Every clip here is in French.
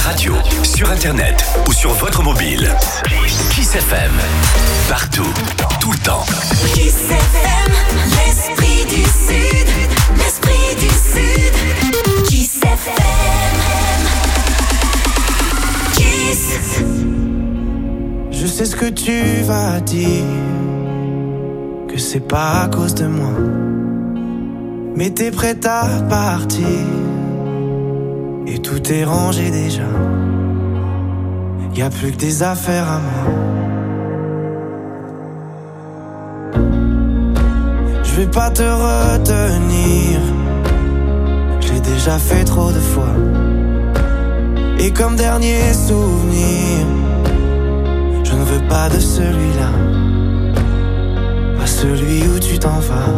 radio, sur internet ou sur votre mobile. Kiss FM. Partout, tout le temps. Kiss FM, l'esprit du Sud. L'esprit du Sud. Kiss FM. Kiss. Je sais ce que tu vas dire, que c'est pas à cause de moi, mais t'es prête à partir et tout est rangé déjà. Y'a plus que des affaires à moi. Je vais pas te retenir, je l'ai déjà fait trop de fois. Et comme dernier souvenir, je ne veux pas de celui-là, pas celui où tu t'en vas.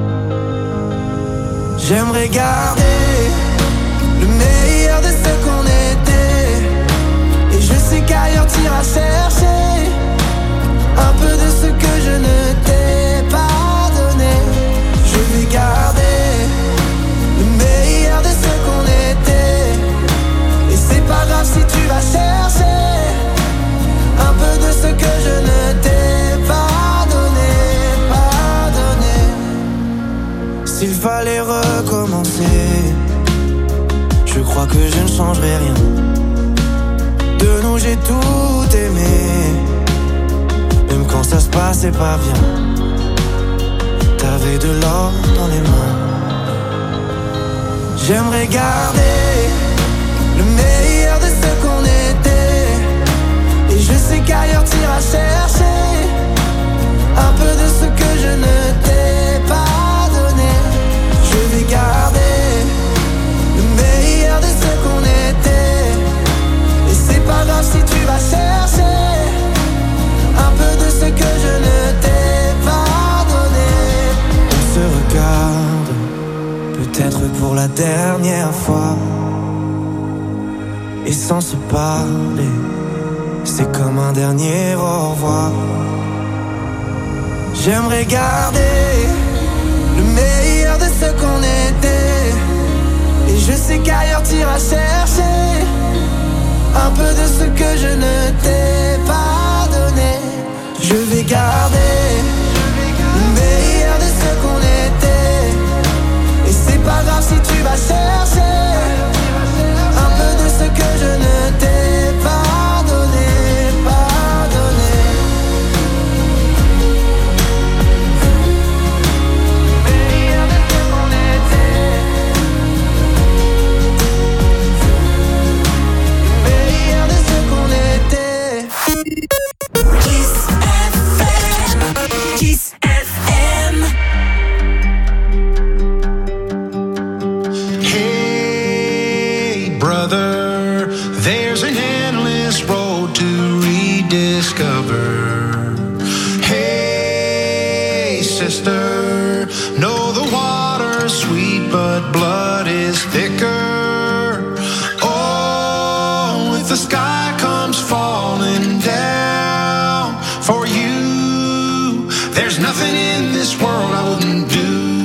J'aimerais garder le meilleur de ce qu'on était, et je sais qu'ailleurs t'iras chercher un peu de ce que je ne t'ai pas donné. Je vais garder le meilleur de ce qu'on était, et c'est pas grave si tu vas chercher un peu de ce que je ne t'ai pas donné, pas donné. S'il fallait recommencer, je crois que je ne changerai rien. De nous j'ai tout aimé, même quand ça se passait pas bien. T'avais de l'or dans les mains. J'aimerais garder le meilleur de ce qu'on était, et je sais qu'ailleurs t'iras chercher un peu de ce que je ne t'ai pas donné. Je vais garder le meilleur de ce qu'on était, et c'est pas grave si tu vas chercher un peu de ce que je ne t'ai pas donné. On se regarde, peut-être pour la dernière fois, et sans se parler, c'est comme un dernier au revoir. J'aimerais garder le meilleur de ce qu'on était, et je sais qu'ailleurs t'iras chercher un peu de ce que je ne t'ai pas donné. Je vais garder le meilleur de ce qu'on était, et c'est pas grave si tu vas chercher un peu de ce que je ne t'ai pas donné, pas donné. Le meilleur de ce qu'on était, le meilleur de ce qu'on était. Kiss FM. Kiss FM. Hey, brother, there's an endless road to rediscover. Hey, sister, know the water's sweet, but blood is thicker. Oh, if the sky comes falling down for you, there's nothing in this world I wouldn't do.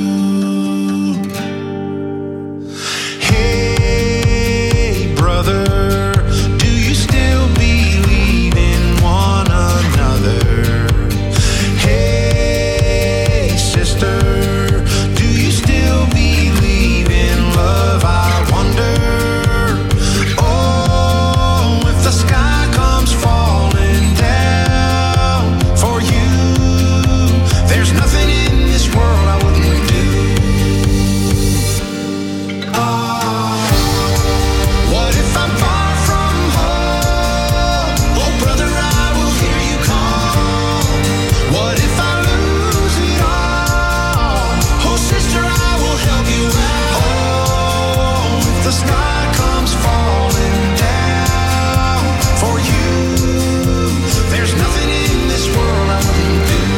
Hey, brother, do you still believe in one another? Hey, sister, do you still believe in love? I wonder. Oh, if the sky comes falling down for you, there's nothing in this world I wouldn't do. What if I'm far from home? Oh, brother, I will hear you call. What if I lose it all? Oh, sister, I will help you out. Oh, if the sky comes falling down for you, there's nothing in this world I wouldn't do.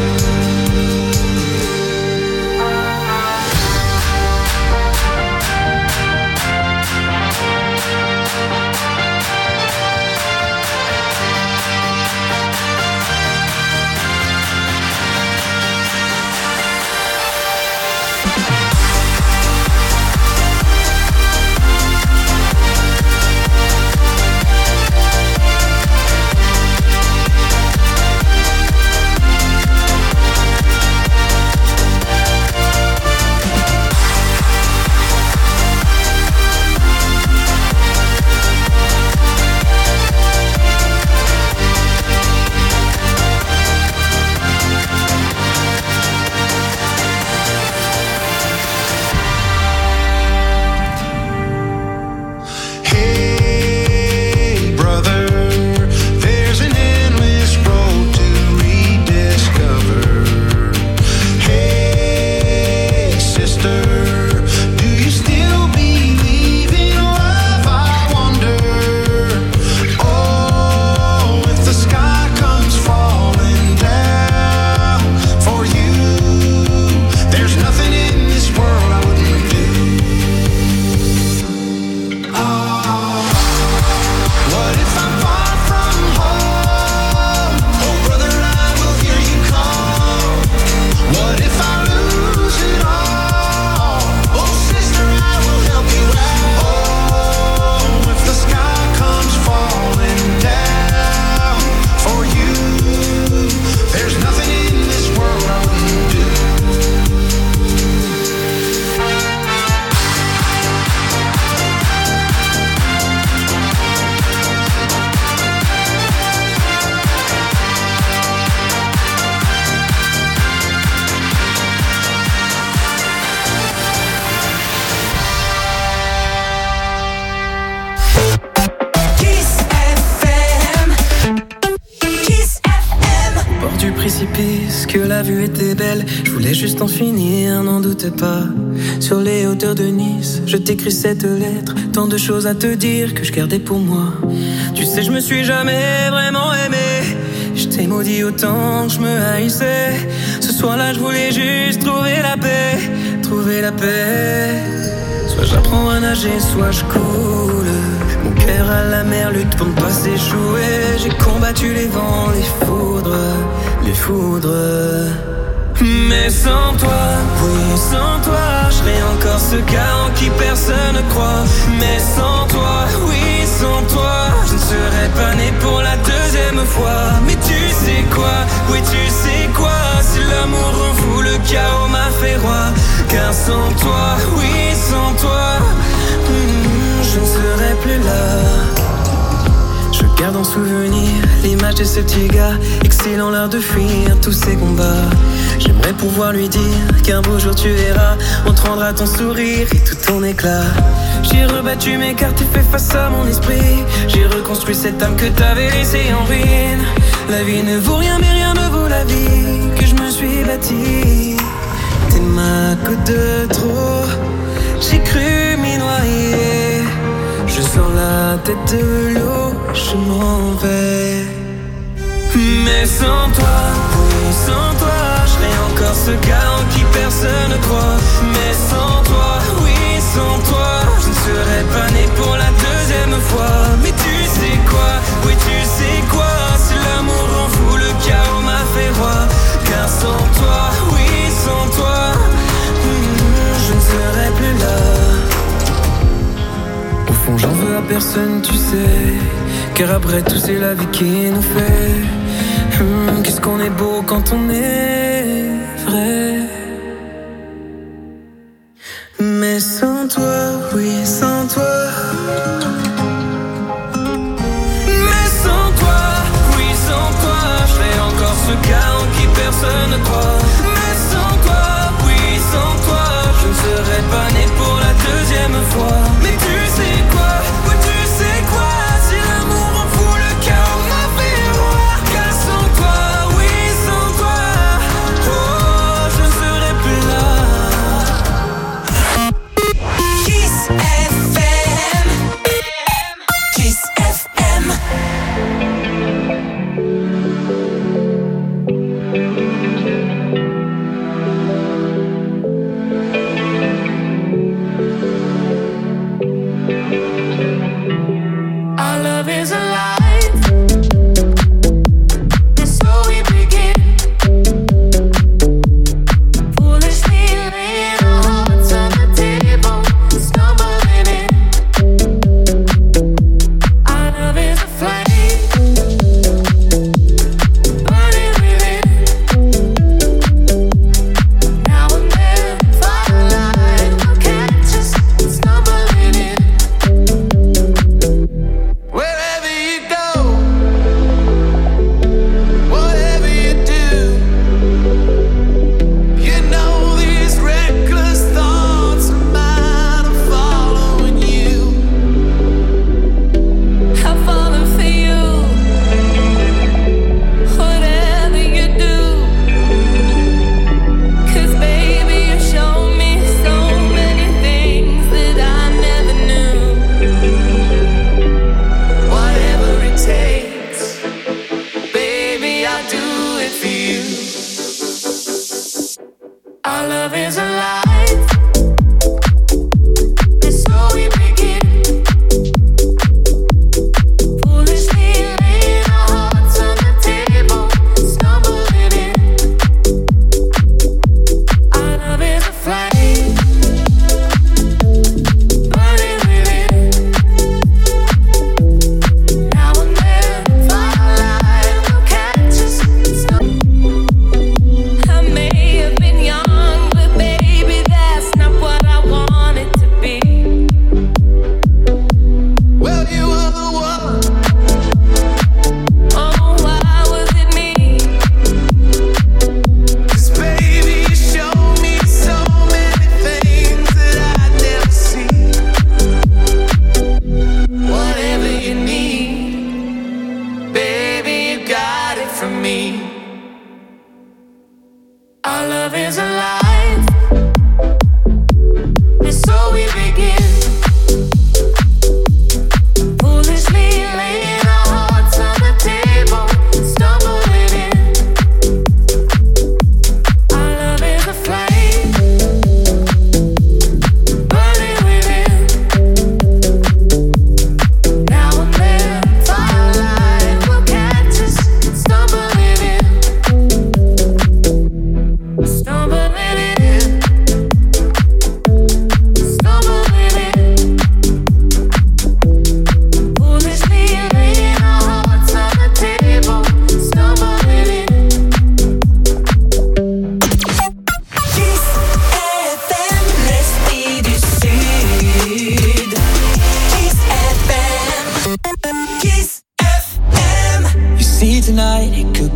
que la vue était belle, je voulais juste en finir, n'en doute pas. Sur les hauteurs de Nice, je t'écris cette lettre, tant de choses à te dire que je gardais pour moi. Tu sais, je me suis jamais vraiment aimé, je t'ai maudit autant que je me haïssais. Ce soir-là, je voulais juste trouver la paix, trouver la paix. Soit j'apprends à nager, soit je coule. Mon cœur à la mer lutte pour ne pas s'échouer. J'ai combattu les vents, les foudres, les foudres. Mais sans toi, oui sans toi, je serais encore ce gars en qui personne ne croit. Mais sans toi, oui sans toi, je ne serais pas né pour la deuxième fois. Mais tu sais quoi, oui tu sais quoi, si l'amour rend fou, le chaos m'a fait roi. Car sans toi, oui sans toi, je ne serais plus là. Je garde en souvenir l'image de ce petit gars, excellent l'art de fuir tous ces combats. J'aimerais pouvoir lui dire qu'un beau jour tu verras, on te rendra ton sourire et tout ton éclat. J'ai rebattu mes cartes et fait face à mon esprit. J'ai reconstruit cette âme que t'avais laissée en ruine. La vie ne vaut rien mais rien ne vaut la vie que je me suis bâtie. T'es ma goutte de trop, j'ai cru m'y noyer. Je sors la tête de l'eau, je m'en vais. Mais sans toi, oui sans toi, je serais encore ce gars en qui personne ne croit. Mais sans toi, oui sans toi, je ne serais pas né pour la deuxième fois. Mais tu sais quoi, oui tu sais quoi, si l'amour rend fou, le chaos m'a fait roi. Car sans toi, oui sans toi, je ne serais plus là. Au fond j'en veux à personne tu sais, car après tout c'est la vie qui nous fait. Qu'est-ce qu'on est beau quand on est vrai. Mais sans toi, oui sans toi. Mais sans toi, oui sans toi, je serais encore ce gars en qui personne ne croit. Mais sans toi, oui sans toi, je ne serais pas né pour la deuxième fois. Mais tu sais quoi, oui tu sais quoi, si l'amour en fout le chaos m'a fait roi. Car sans toi, oui sans toi, oh je ne serais plus là.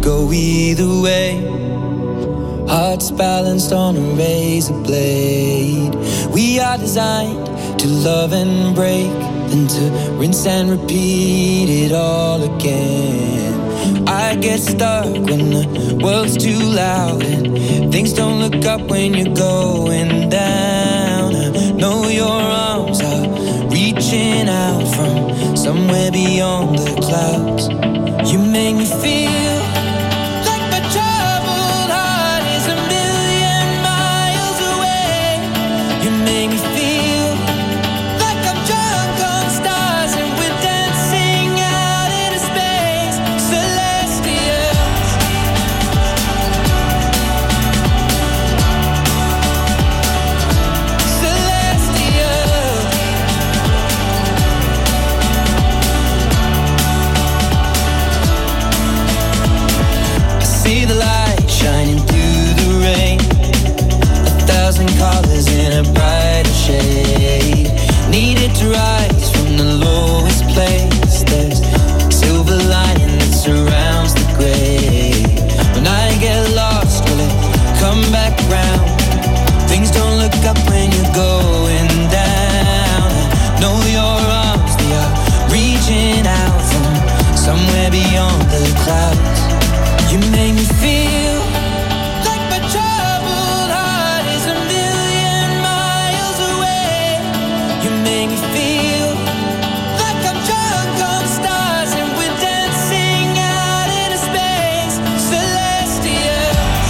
go either way. Hearts balanced on a razor blade. We are designed to love and break, then to rinse and repeat it all again. I get stuck when the world's too loud and things don't look up when you're going down. I know your arms are reaching out from somewhere beyond the clouds. You make me feel like my troubled heart is a million miles away. You make me feel like I'm drunk on stars and we're dancing out into space. Celestials. Celestials. I see the light shining through the rain, 1,000 colors in a brighter shade. Needed to rise from the lowest place. There's silver lining that surrounds the gray. When I get lost, will it come back round? Things don't look up when you're going down. I know your arms, they are reaching out from somewhere beyond the clouds. You make me feel like my troubled heart is a million miles away. You make me feel like I'm drunk on stars and we're dancing out into space. Celestials.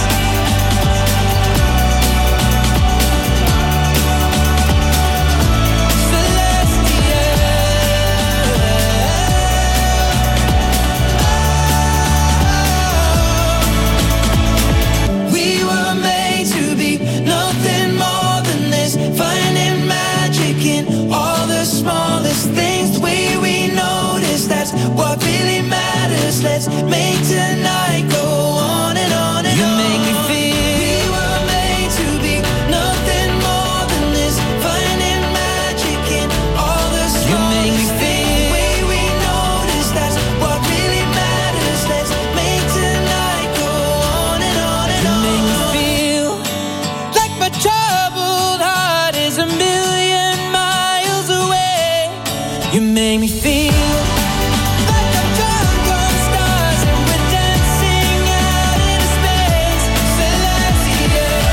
We were made to be nothing more than this, finding magic in all the smallest things. The way we notice, that's what really matters. Let's make tonight go on and on and on. You make me feel we were made to be nothing more than this, finding magic in all the smallest things. The way we notice, that's what really matters. Let's make tonight go on and on and on. You make me feel like my troubled heart is a million miles away. You make me feel like I'm drunk on stars and we're dancing out into space. Celestial.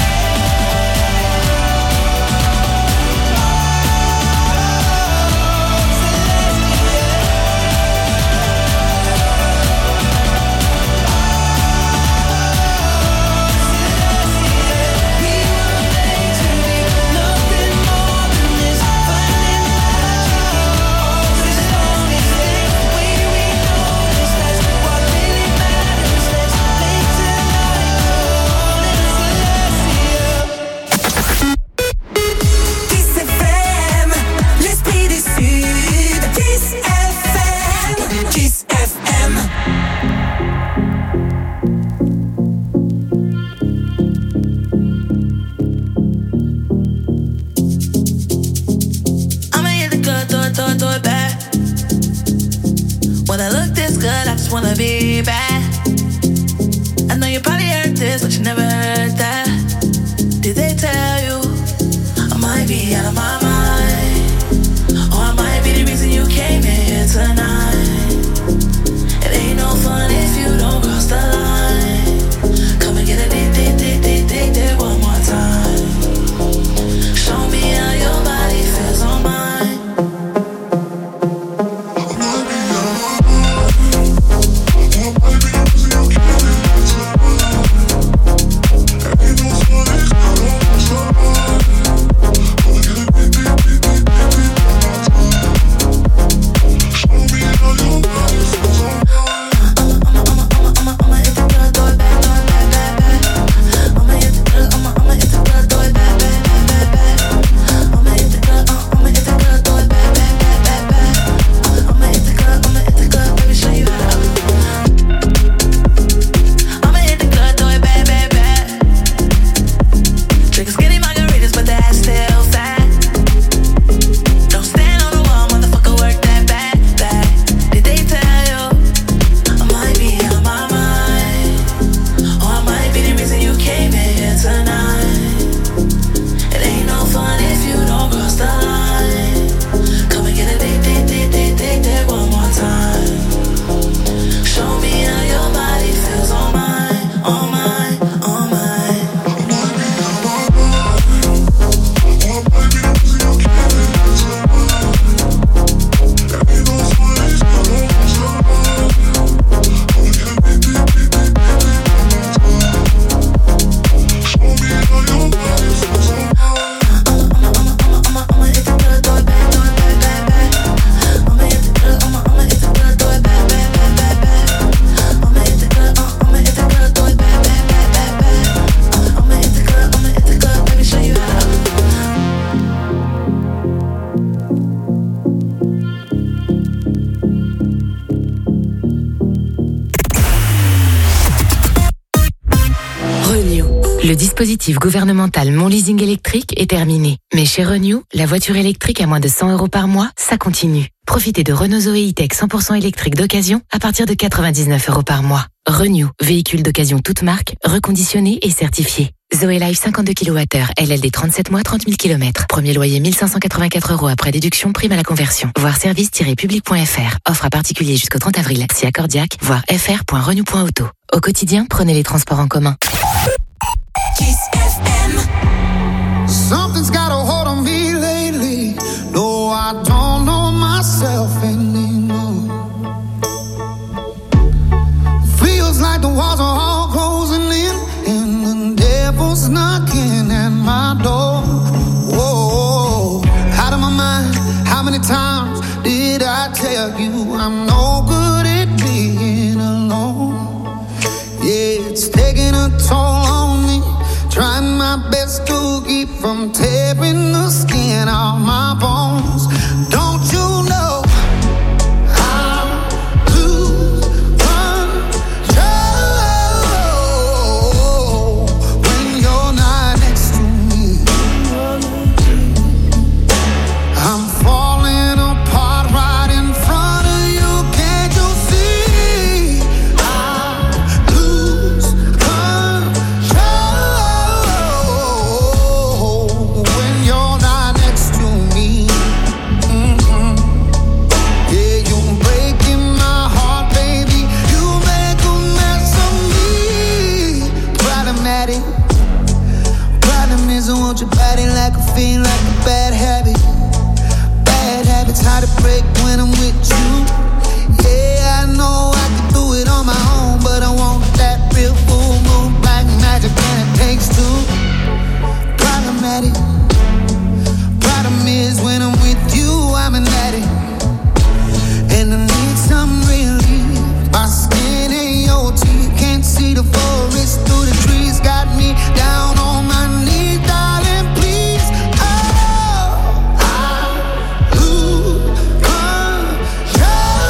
We were made to be nothing more than this, finding magic in all the smallest things. The way we notice, that's what really matters. Let's make tonight go on and celestial. Kiss FM, l'esprit du Sud. Kiss FM, Kiss FM. I'ma hit the good, throw it back. When I look this good, I just wanna be bad. I know you probably heard this, but you never heard that. Did they tell you I might be out of my mind? Or I might be the reason you came in here tonight. It ain't no fun if you don't cross the line. Come and get a date one more time. Show me how your body feels on mine. Ain't no fun if you don't Le dispositif gouvernemental Mon Leasing électrique est terminé. Mais chez Renew, la voiture électrique à moins de 100 € par mois, ça continue. Profitez de Renault Zoe E-Tech 100% électrique d'occasion à partir de 99 € par mois. Renew, véhicule d'occasion toute marque, reconditionné et certifié. Zoe Life 52 kWh, LLD 37 mois, 30 000 km. Premier loyer 1584 € après déduction, prime à la conversion. Voir service-public.fr. Offre à particulier jusqu'au 30 avril. Si accordiaque, voir fr.renew.auto. Au quotidien, prenez les transports en commun. Kiss FM. Something's got a hold on me lately. No, I don't know myself anymore. Feels like the walls are all closing in, and the devil's knocking at my door. Whoa, out of my mind. How many times did I tell you I'm no good at being alone? Yeah, it's taking a toll on me. Trying my best to keep from tearing the skin off my bones. Don't you know I lose control when you're not next to me? I'm falling apart right in front of you. Can't you see? I lose control when you're not next to me. Yeah, you're breaking my heart, baby. You make a mess of me. Problematic. Problem is I want your body like a fiend, like a bad habit. Bad habits hard to break when I'm with you. Yeah, I know I can do it on my own, but I want that real full moon black magic, and it takes two. Problematic. Problem is when I'm with you, I'm an addict, and I need some relief. My skin ain't your teeth, can't see the forest through the trees. Got me down on my knees, darling, please. Oh, I lose control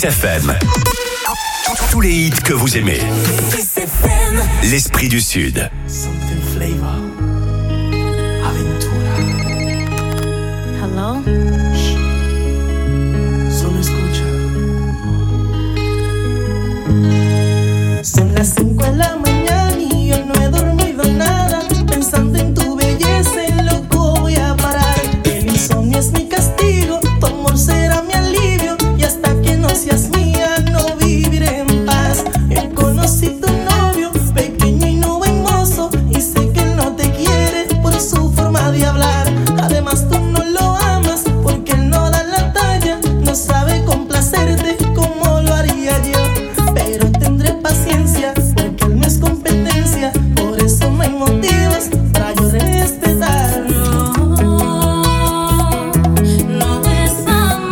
FM. Tous les hits que vous aimez. Kiss FM. L'Esprit du Sud. Something flavor. Aventura. Hello? Solo escucha. Son las 5 de la mañana y yo no he dormido nada. Pensando en tu belleza, en loco voy a parar. El insomnio es mi castigo, tu amor será mi alivio. Y hasta que no seas mía, no viviré en paz. Yo conocí tu novio, pequeño y no buen mozo. Y sé que él no te quiere por su forma de hablar. Además tú no lo amas porque él no da la talla. No sabe complacerte como lo haría yo. Pero tendré paciencia porque él no es competencia. Por eso no hay motivos para yo respetarlo. No es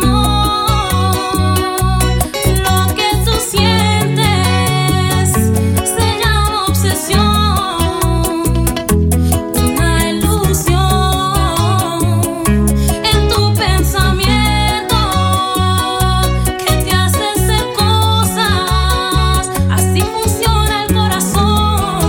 amor, lo que tú sientes se llama obsesión, una ilusión en tu pensamiento que te hace hacer cosas, así funciona el corazón.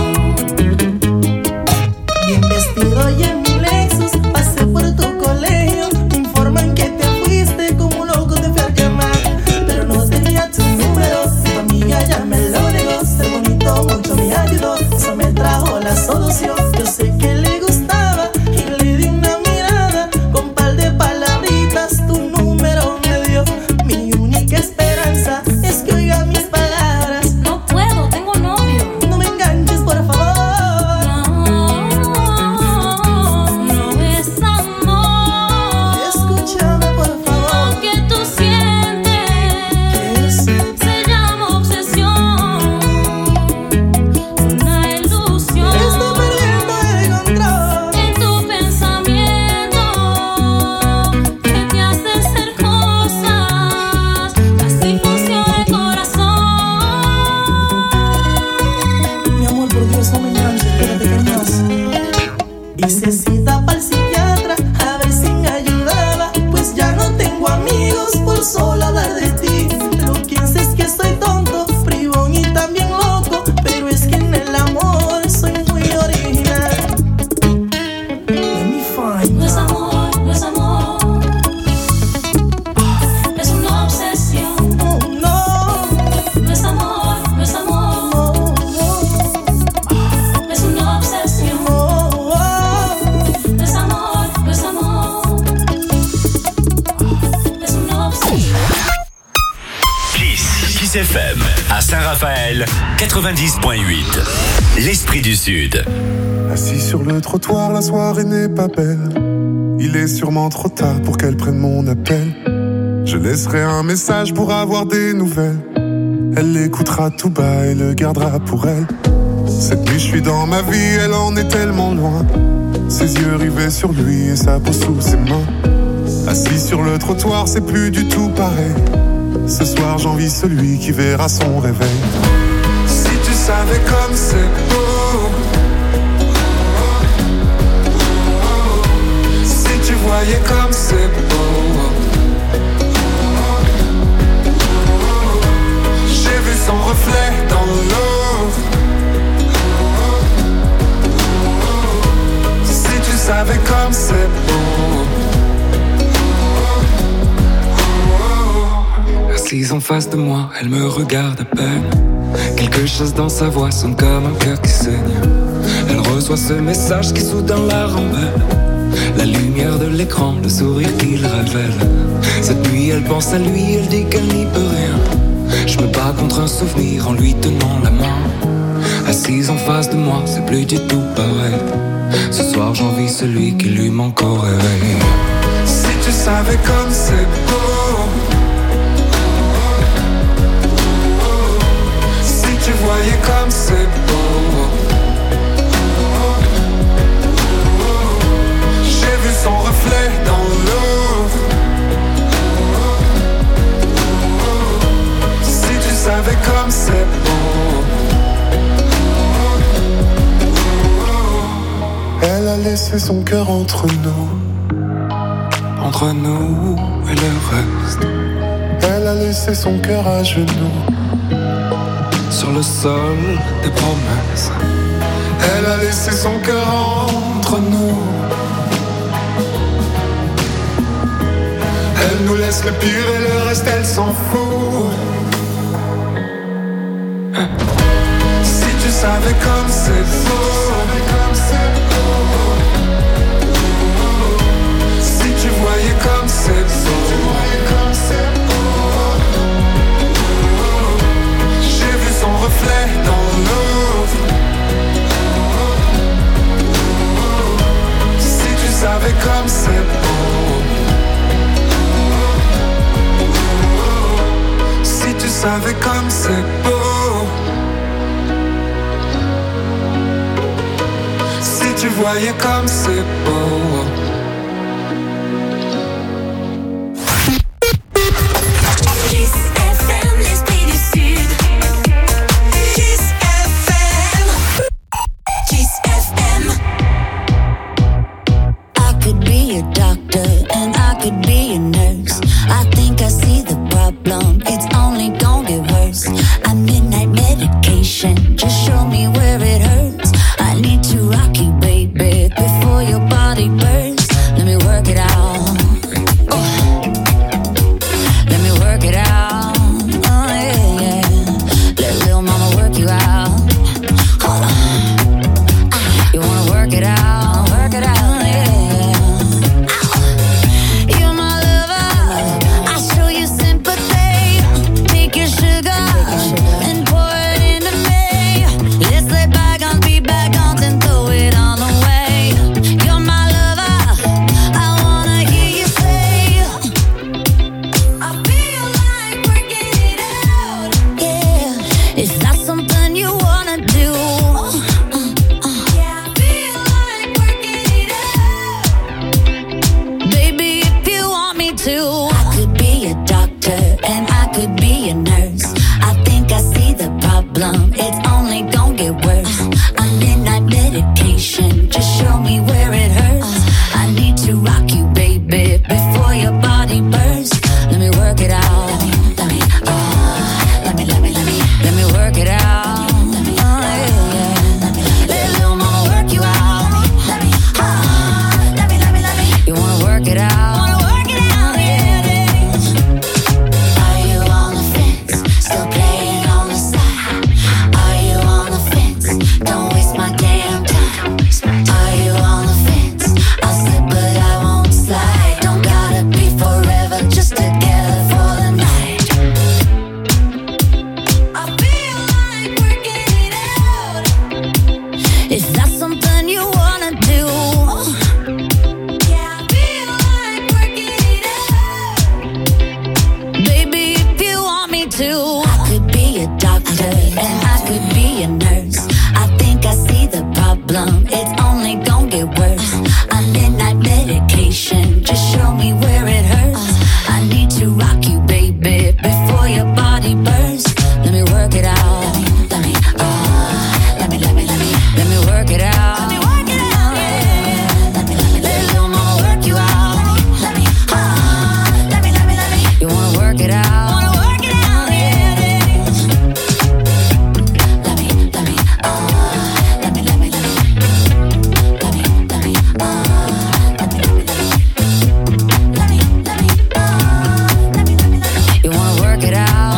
Bien vestido y en mi Lexus pasé por tu colegio. Me informan que te fuiste como un loco, te fui a llamar, pero no tenía tu número. Tu amiga ya me lo negó. Ser bonito mucho me ayudó, eso me trajo la solución. Yo sé que le gustaba y le di una mirada. Con par de palabritas tu número me dio. Mi única esperanza es que oiga mis palabras. No puedo, tengo novio. No me enganches, por favor. No es amor, Escúchame, por favor. lo que tú sientes se llama obsesión, una ilusión Estoy perdiendo el control. en tu pensamiento que te hace hacer cosas, así funciona el corazón. Mi amor, por Dios, no me enganches, espérate que hay más. Hice cita para el psiquiatra a ver si me ayudaba, pues ya no tengo amigos por solo hablar de ti. Lo que piensas es que soy tonto, bribón y también loco, pero es que en el amor soy muy original. Let me find No es amor, no es amor, es una obsesión. Oh, no, No es amor, no es amor, no, no, es una obsesión. no, oh. No es amor, no es amor, es una obsesión. Kiss FM à Saint-Raphaël 90.8. L'Esprit du Sud. Assis sur le trottoir, la soirée n'est pas belle. Il est sûrement trop tard pour qu'elle prenne mon appel. Je laisserai un message pour avoir des nouvelles. Elle l'écoutera tout bas et le gardera pour elle. Cette nuit je suis dans ma vie, elle en est tellement loin. Ses yeux rivés sur lui et sa peau sous ses mains. Assis sur le trottoir, c'est plus du tout pareil. Ce soir j'envie celui qui verra son réveil. Si tu savais comme c'est beau, si tu voyais comme c'est beau, j'ai vu son reflet dans l'eau. Si tu savais comme c'est beau. Assise en face de moi, elle me regarde à peine. Quelque chose dans sa voix sonne comme un cœur qui saigne. Elle reçoit ce message qui soudain la rend belle. La lumière de l'écran, le sourire qu'il révèle. Cette nuit elle pense à lui, elle dit qu'elle n'y peut rien. Je me bats contre un souvenir en lui tenant la main. Assise en face de moi, c'est plus du tout pareil. Ce soir j'envie celui qui lui manque au réveil. Si tu savais comme c'est beau, si tu voyais comme c'est beau, j'ai vu son reflet dans l'eau. Si tu savais comme c'est beau. Elle a laissé son cœur entre nous et le reste. Elle a laissé son cœur à genoux. Sur le sol des promesses, elle a laissé son cœur entre nous. Elle nous laisse le pire et le reste elle s'en fout. Si tu savais comme c'est beau, si tu voyais comme c'est beau, j'ai vu son reflet dans l'eau. Si tu savais comme c'est beau, si tu savais comme c'est beau, si tu voyais comme c'est beau. Kiss FM, l'esprit du Sud. Kiss FM. Kiss FM. I could be a doctor and I could be a nurse. I think I see the problem, it's only gonna get worse. I'm midnight medication, just show me where it hurts. I need to rock you, baby, before your body bursts. Let me work it out. Let me work it out. Oh yeah, yeah. Let little mama work you out. Hold on. You wanna work it out? Work it out, yeah. You're my lover. I show you sympathy. Take your sugar and pour it into me. Let's let bygones be bygones and throw it all away. You're my lover. I wanna hear you say, I feel like working it out. Yeah, is that something you wanna do? Yeah, I feel like working it out. Baby, if you want me to, I could be a doctor and I could be a nurse. I think I see the problem, it's only gonna get worse. I'm midnight medication, just show me where it hurts. I need to rock you, baby, before your body bursts. Let me work it out. Let me work it out. Oh, yeah, yeah. Let little mama work you out. You wanna work it out? Yeah. Are you on the fence? Still playing on the side? Are you on the fence? Don't waste my damn time. Are you on the fence? I'll slip but I won't slide. Don't gotta be forever, just together for the night. I feel like working it out. Is that something you wanna do? Yeah, I feel like working it out. Baby, if you want me to, I could be a doctor and I could be a nurse. I think I see the problem, it's only gonna get worse. I'm midnight medication, just show me where it hurts. I need to rock you, baby, before your body bursts. Let me work it out. Let me work it out. Let little mama work you out. You wanna work it out? You wanna work it out?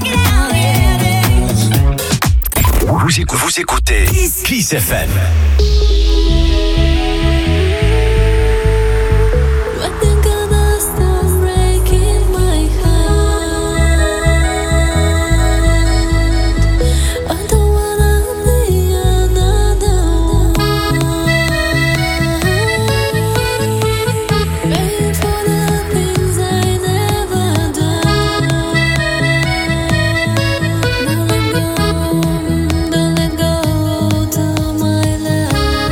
Vous écoutez Kiss FM. I think I'll stop breaking my heart. I don't wanna be another one. Paying for the things I never done. Don't let go to my love.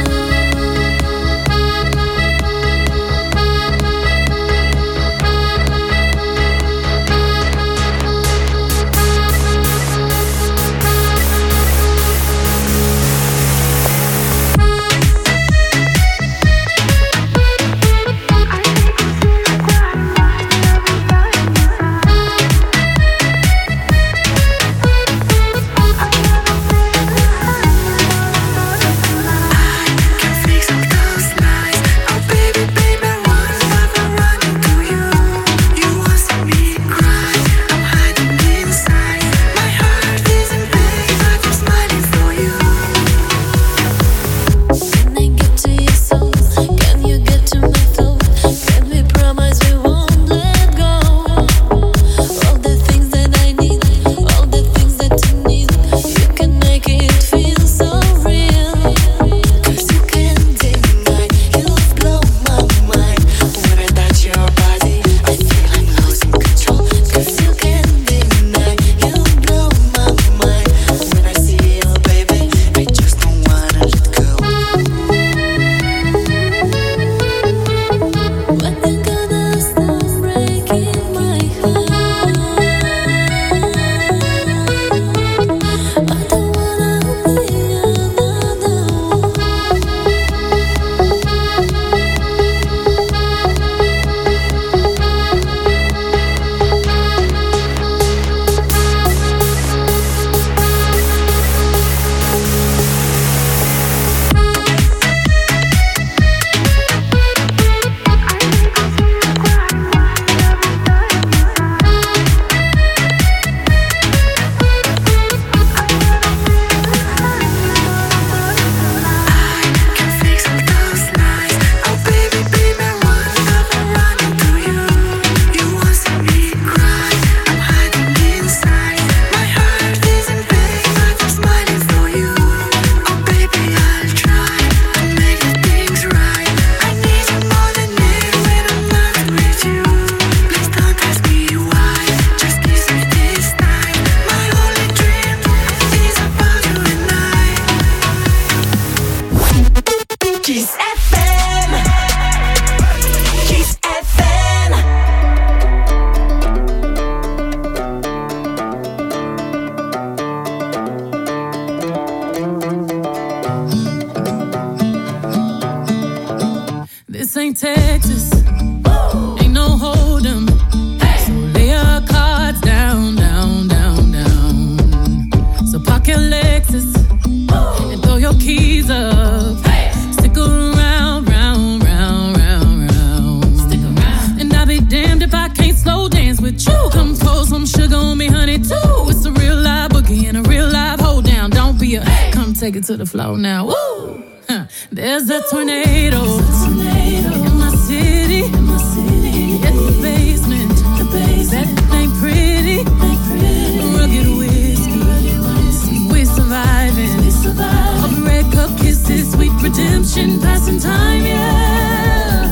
ain't Texas. Ain't no hold 'em. So lay your cards down, down, down, down. So park your Lexus and throw your keys up. Stick around, round, round, round, round. Stick around. And I'll be damned if I can't slow dance with you. Come pour some sugar on me, honey, too. It's a real live boogie and a real live hold down. Don't be a come take it to the floor now. Woo! There's a tornado in my city, in the basement. That ain't pretty. Rugged whiskey, we surviving. Of red cup kisses, sweet redemption, passing time, yeah.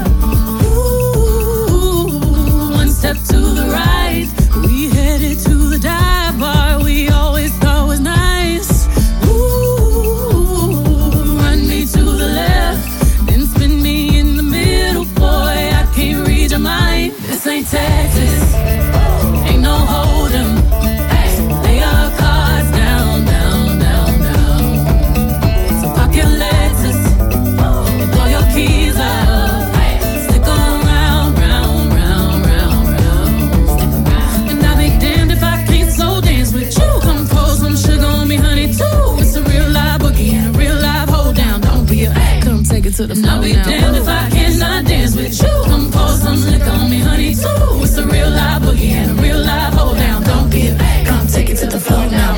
Ooh, one step to the right, we headed to the dive bar we always thought was nice. This ain't Texas, ain't no hold 'em. Lay your cards down, down, down, down. So park your Lexus and throw your keys up. Stick around, round, round, round, round. And I'll be damned if I can't slow dance with you. Come pour some sugar on me, honey, too. It's a real live boogie and a real live hold down. Don't be a come take it to the floor. I'll be damned if I cannot dance with you. Come pour some liquor on me, honey, too. It's a real live boogie and a real live hold down. Don't be a come take it to the floor now.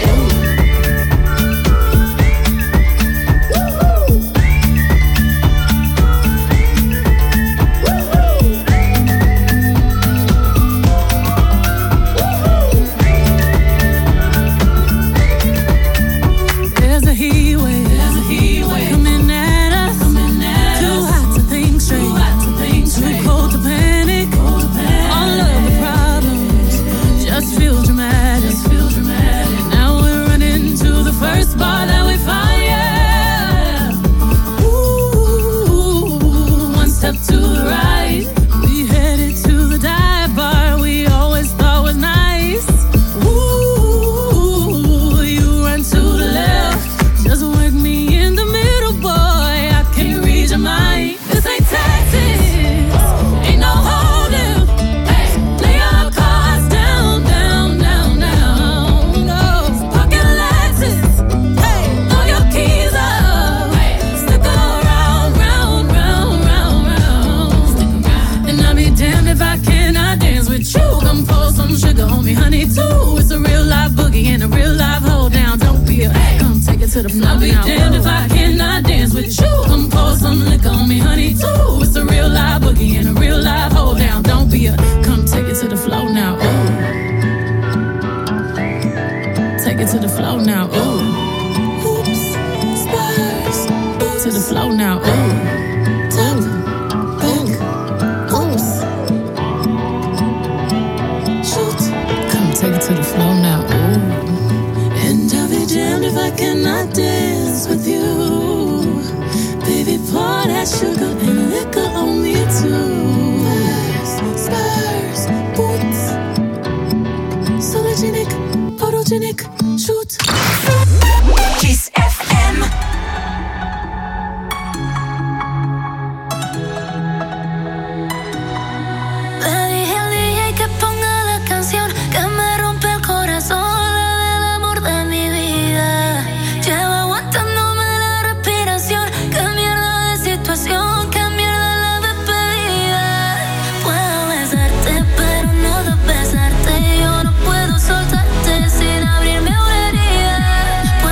There's a heat wave coming at us. Too hot to think straight, too cold to panic. All of the problems just feel dramatic. Now we're running to the first bar that we find, yeah. Ooh, one step to the right, we headed to the dive bar we always thought was nice. Ooh, you run to the left, just work me in the middle, boy. I can't read your mind. This ain't Texas, ain't no holding. Lay your cards down, down, down, down. No, park your Lexus, throw your keys up. Stick around, round, round, round, round. And I'll be damned if I cannot dance with you. Come pour some sugar on me, honey, too. It's a real live boogie and a real live hold down. Don't be a come take it to the floor. I'll be damned if I cannot dance with you. Come pour some liquor on me, honey, too. It's a real live boogie and a real live hold down. Don't be a come take it to the floor now. Ooh. Take it to the floor now. Ooh. Oops, Spurs. To the floor now. Ooh. Top, back, oops. Shoot. Come take it to the floor now. Ooh. And I'll be damned if I cannot dance with you. Baby, pour that sugar and liquor on me too. Spurs, boots. Sologenic, photogenic, shoot. Kiss FM. Le dije al DJ que ponga la canción que me rompe el corazón, la del amor de mi vida. Llevo aguantándome la respiración. Qué mierda de situación, qué mierda la despedida. Puedo besarte, pero no besarte. Yo no puedo soltarte sin abrirme una herida.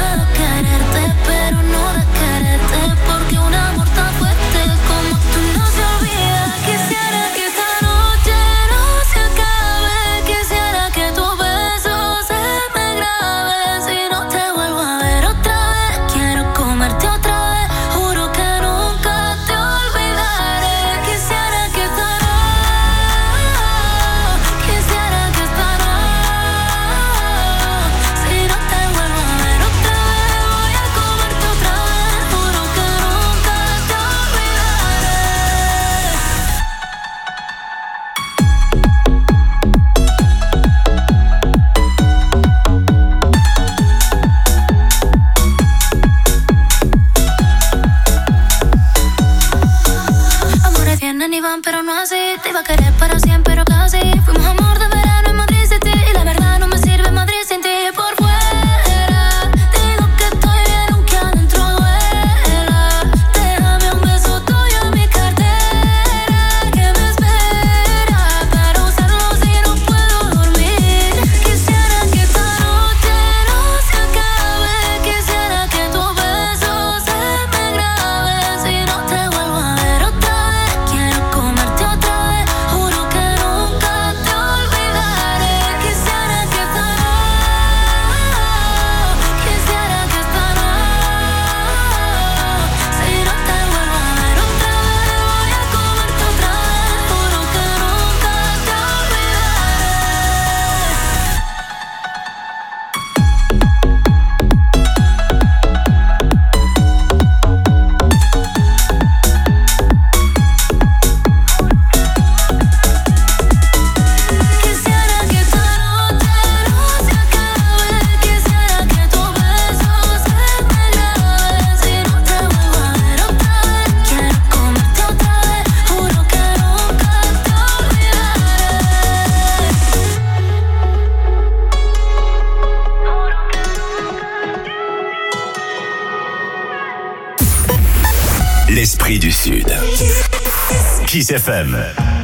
L'esprit du Sud. Kiss FM.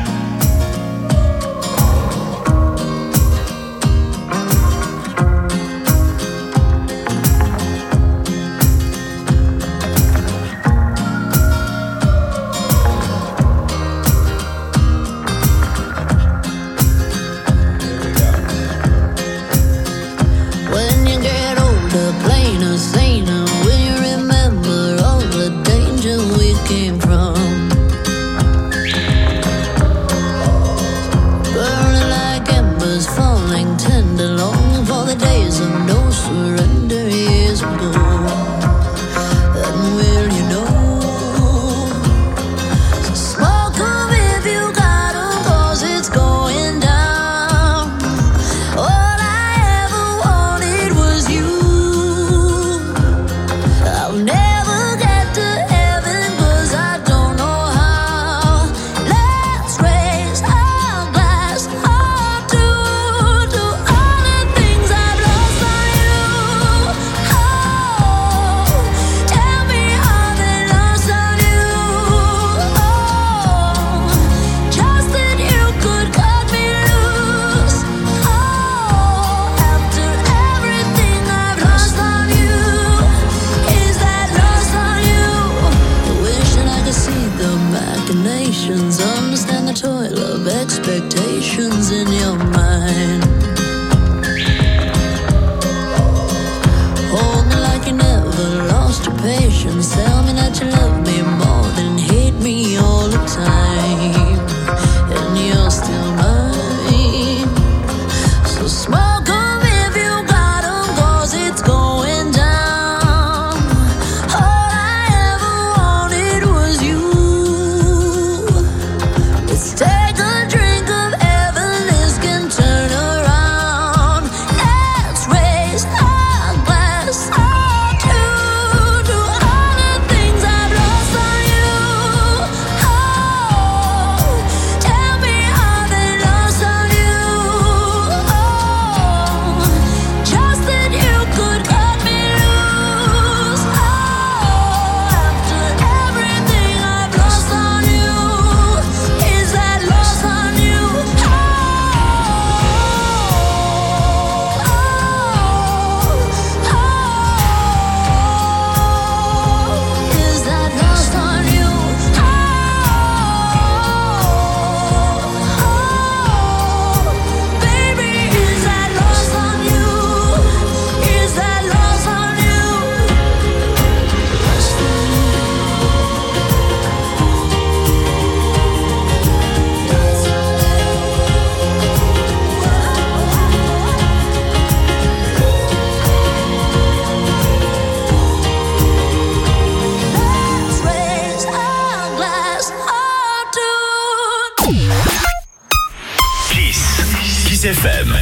Kiss FM,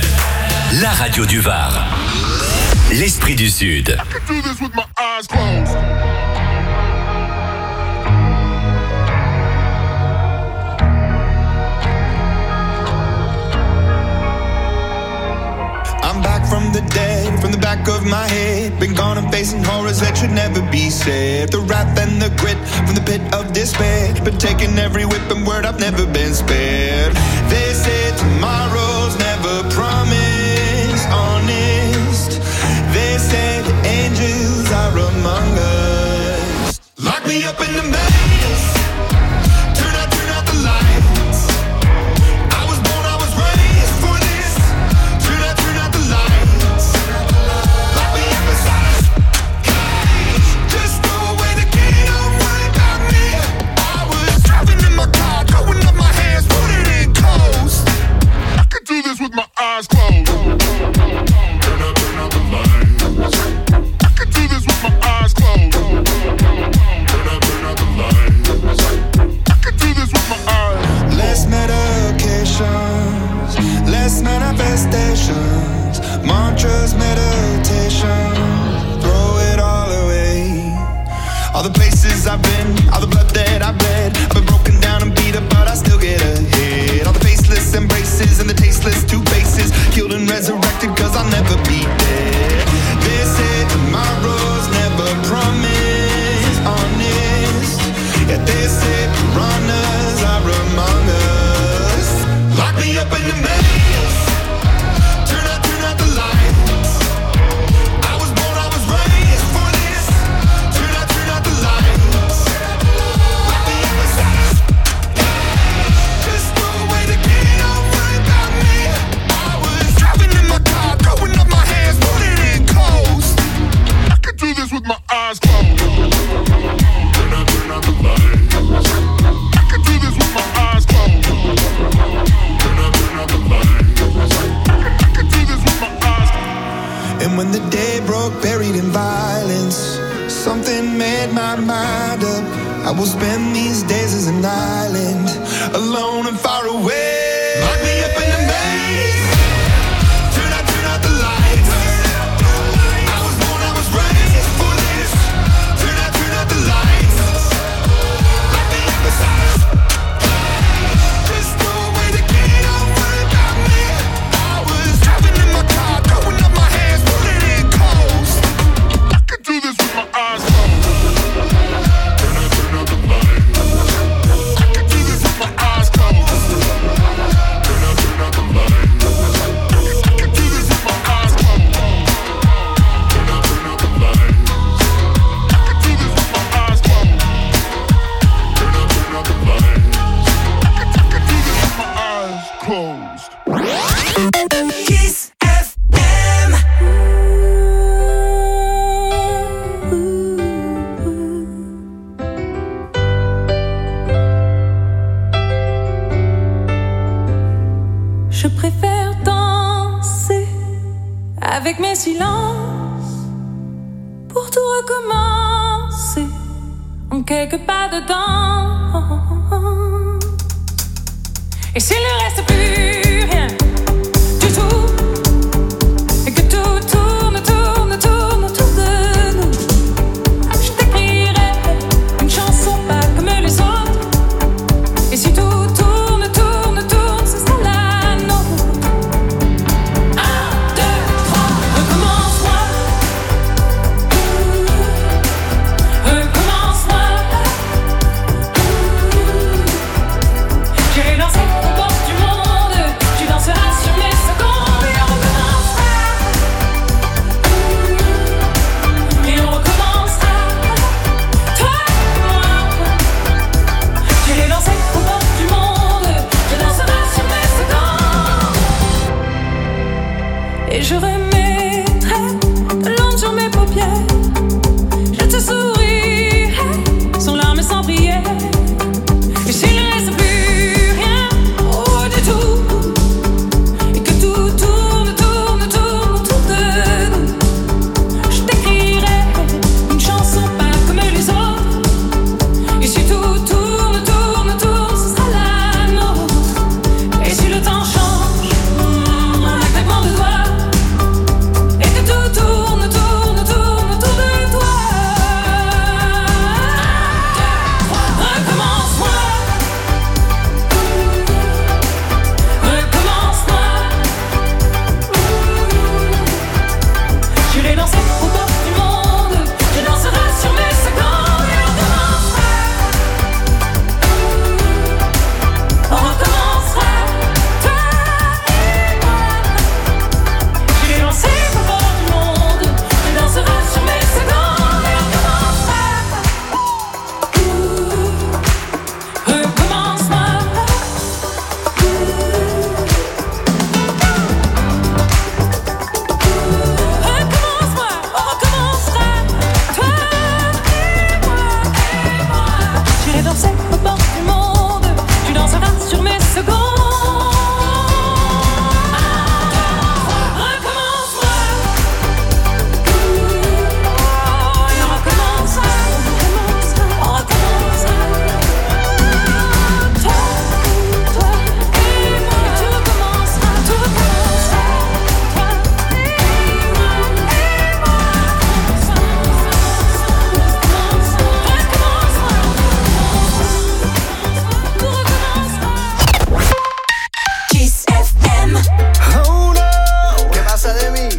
la radio du Var. L'esprit du Sud. I'm back from the dead, from the back of my head. Been gone and facing horrors that should never be said. The wrath and the grit from the pit of despair. Been taking every whip and word, I've never been spared. They say tomorrow's never promised, honest. They say the angels are among us. Lock me up in the maze. Turn out the lights. I was born, I was raised for this. Turn out the lights. Lock me up inside a cage. Just throw away the key, don't worry about me. I was driving in my car, throwing up my hands, put it in close. I could broke, buried in violence. Something made my mind up. I will spend these days as an island, alone and far away. Lock me up in a maze. Turn out the lights. I was born, I was raised for this. Turn out the lights. Lock me up beside. Just throw away the key, don't worry about me. I was driving in my car, throwing up my hands, pulling it close. I could do this with my eyes closed. Turn out the lights. I could do this with my eyes closed. Turn out the lights. I could do this with my eyes closed. Turn out the lights. I could do this with my eyes closed. Turn out the lights. I could do this with my eyes closed. Kiss FM. Je préfère danser avec mes silences pour tout recommencer en quelques pas dedans. Et s'il ne reste plus rien du tout, et que tout tourne, tourne, tourne autour de nous, je t'écrirai une chanson pas comme les autres. Et si tout tourne, tourne, tourne, ce sera la nôtre. 1, 2, 3, recommence-moi. Recommence-moi. J'irai danser aux portes du monde. Tu danseras sur mes secondes. Et on recommencera. Et on recommencera. Toi et moi. J'irai danser aux portes du monde. Tu danseras sur mes secondes. Et je remettrai de l'ombre sur mes paupières. Je te sourirai sans larmes et sans prière. Et s'il ne reste plus rien, oh du tout, et que tout tourne, tourne, tourne autour de nous, je t'écrirai une chanson pas comme les autres. Et si tout tourne, tourne, tourne, ce sera la nôtre. Et si le temps change, en un claquement de doigts, et que tout tourne, tourne, tourne autour de toi. Recommence-moi. Recommence-moi. J'irai danser aux portes du monde. Tu danseras sur mes secondes. Et on recommencera. On recommencera. Toi et moi. J'irai danser aux portes du monde. Tu danseras sur mes secondes. Et on recommencera. Recommence-moi. Recommence-moi, on recommencera. Toi et moi. J'irai danser aux portes du monde. Tu danseras sur mes secondes. Recommence-moi. Et on recommencera. On recommencera. Toi et moi. Et tout recommencera. Tout recommencera. Toi et moi. Kiss FM. Oh no, ¿qué pasa de mí?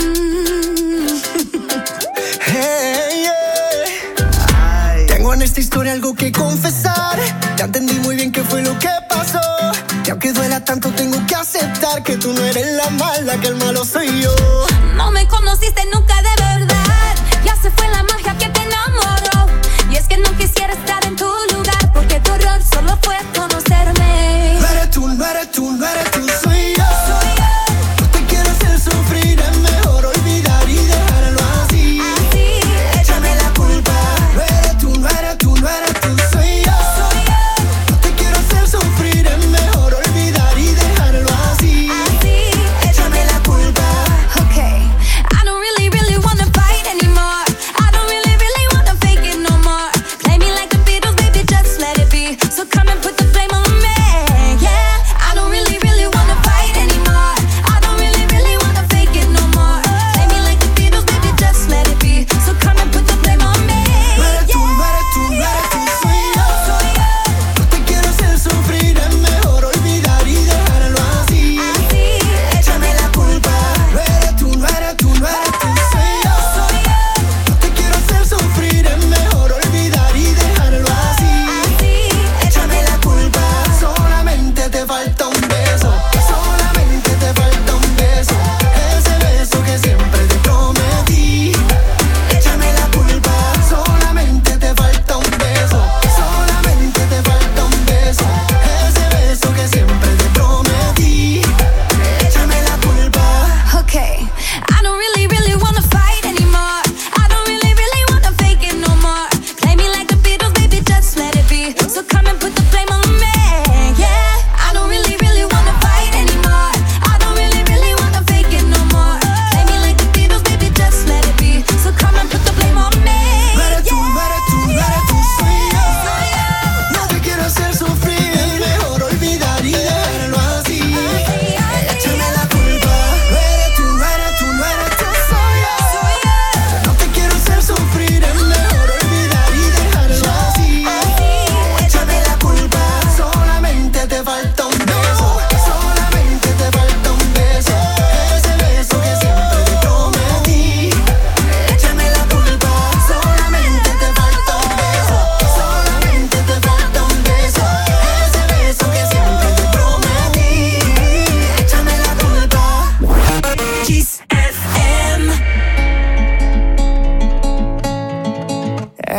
Hey, yeah. Ay. Tengo en esta historia algo que confesar. Ya entendí muy bien qué fue lo que pasó. Y aunque duela tanto, tengo que aceptar que tú no eres la mala, que el malo soy yo. No me conociste nunca de verdad. Ya se fue la magia que te enamoró. Y es que no quisiera estar en tu lugar, porque tu error solo fue conocerme. No eres tú, no eres tú, no eres tú, soy yo. No te quiero hacer sufrir, es mejor olvidar y dejarlo así. Échame la culpa. No eres tú, no eres tú, no eres tú, soy yo. No te quiero hacer sufrir, es mejor olvidar y dejarlo así. Échame la culpa.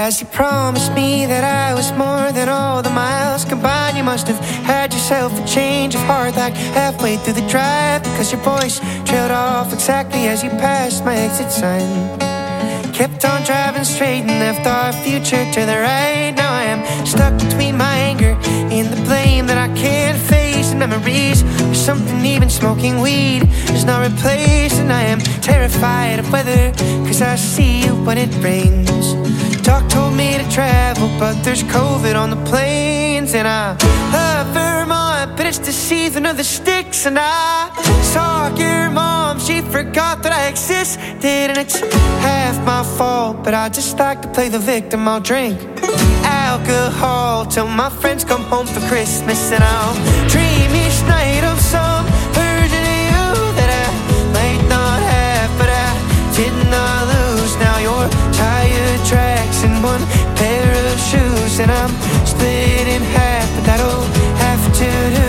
As you promised me that I was more than all the miles combined, you must have had yourself a change of heart like halfway through the drive, because your voice trailed off exactly as you passed my exit sign. Kept on driving straight and left our future to the right. Now I am stuck between my anger and the blame that I can't face, and memories of something even smoking weed is not replaced. And I am terrified of weather, cause I see you when it rains. Doc told me to travel, but there's COVID on the planes. And I love Vermont, but it's the season of the sticks. And I saw your mom, she forgot that I existed. And it's half my fault, but I just like to play the victim. I'll drink alcohol till my friends come home for Christmas. And I'll dream each night of some version of you that I might not have, but I did not lose. Now you're tire tracks and one pair of shoes, and I'm split in half, but that'll have to do.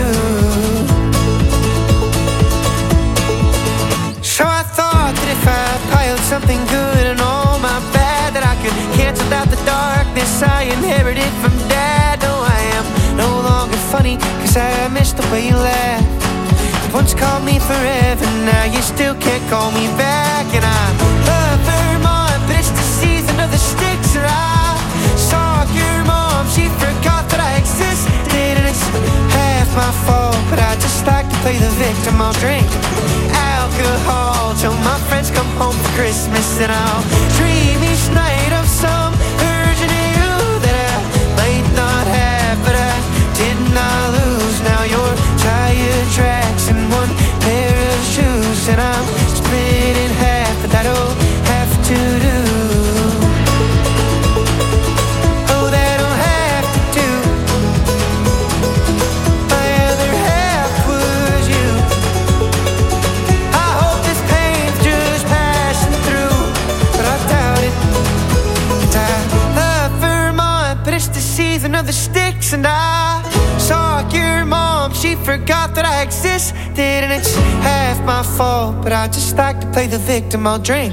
So I thought that if I piled something good and all my bad, that I could cancel out the darkness I inherited from Dad. No, I am no longer funny, cause I miss the way you laugh. You once called me forever, now you still can't call me back. And I love Vermont, but it's the season of the sticks. And I saw your mom, she forgot that I existed. And it's half my fault, but I just like to play the victim. I'll drink alcohol till my friends come home for Christmas. And I'll dream each night of some version of you that I might not have, but I did not lose. Now you're tire tracks and one pair of shoes, and I'm split in half, but that'll have to do. Oh, that'll have to do. My other half was you. I hope this pain's just passing through, but I doubt it. And I love Vermont, but it's the season of the sticks. And I saw your mom, she forgot that I existed. And it's half my fault, but I just like to play the victim. I'll drink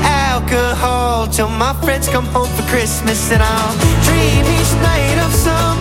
alcohol till my friends come home for Christmas. And I'll dream each night of some